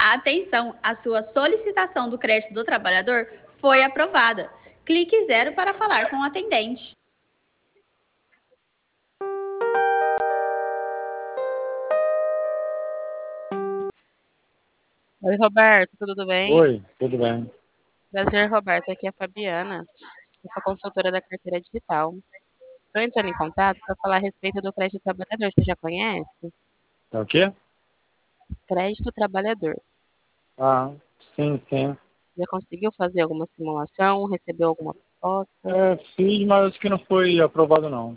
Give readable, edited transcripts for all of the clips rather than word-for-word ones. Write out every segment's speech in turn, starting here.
Atenção, a sua solicitação do crédito do trabalhador foi aprovada. Clique 0 para falar com o atendente. Oi, Roberto, tudo bem? Oi, tudo bem? Prazer, Roberto. Aqui é a Fabiana, eu sou consultora da carteira digital. Estou entrando em contato para falar a respeito do crédito trabalhador. Você já conhece? É o quê? Crédito trabalhador. Ah, sim, sim. Já conseguiu fazer alguma simulação? Recebeu alguma proposta? Fiz, mas acho que não foi aprovado, não.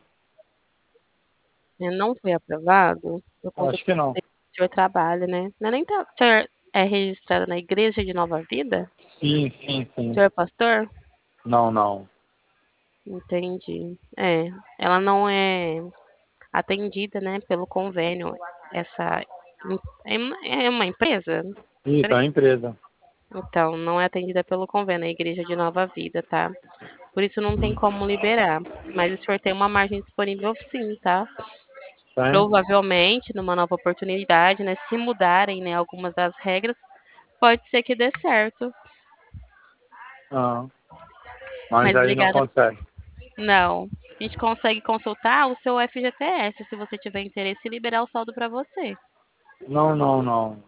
Não foi aprovado por conta Acho que que não. o senhor trabalha, né? Não é nem o senhor é registrado na Igreja de Nova Vida? Sim, sim, O sim. senhor é pastor? Não, não. Entendi. Ela não é atendida, né, pelo convênio. Essa é uma empresa? Isso, é a empresa. Então, não é atendida pelo convênio, é a Igreja de Nova Vida, tá? Por isso não tem como liberar. Mas o senhor tem uma margem disponível sim, tá? Tem? Provavelmente, numa nova oportunidade, né, se mudarem, né, algumas das regras, pode ser que dê certo. Ah, mas Mas aí não obrigada. consegue. Não. A gente consegue consultar o seu FGTS, se você tiver interesse, e liberar o saldo para você. Não, não, não.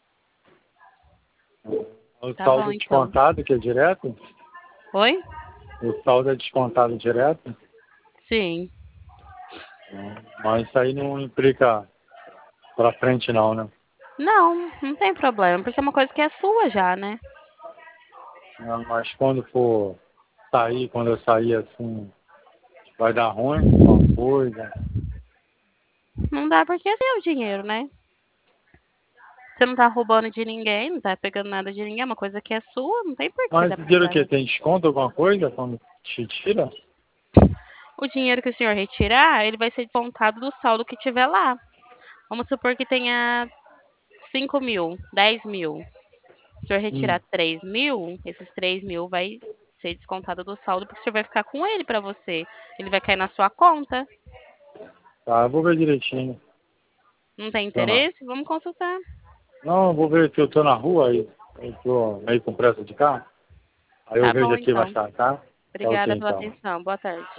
O Tá bom, saldo então. descontado, que é direto? Oi? O saldo é descontado direto? Sim. Mas isso aí não implica pra frente, não, né? Não, não tem problema, porque é uma coisa que é sua já, né? Mas quando for sair, quando eu sair assim, vai dar ruim, uma coisa. Não dá porque é seu dinheiro, né? Você não tá roubando de ninguém, não tá pegando nada de ninguém, é uma coisa que é sua, não tem por que Mas dar dinheiro o quê? problema. Tem desconto alguma coisa quando te tira? O dinheiro que o senhor retirar, ele vai ser descontado do saldo que tiver lá. Vamos supor que tenha 5.000, 10.000. Se o senhor Hum. retirar 3.000, esses 3.000 vai ser descontado do saldo, porque o senhor vai ficar com ele pra você. Ele vai cair na sua conta. Tá, eu vou ver direitinho. Não tem Eu não. interesse? Vamos consultar. Não, eu vou ver que eu tô na rua aí. Eu tô meio com pressa de carro. Aí eu Tá vejo bom, aqui mais então. tarde, tá? Tá ok, Obrigada pela então. atenção. Boa tarde.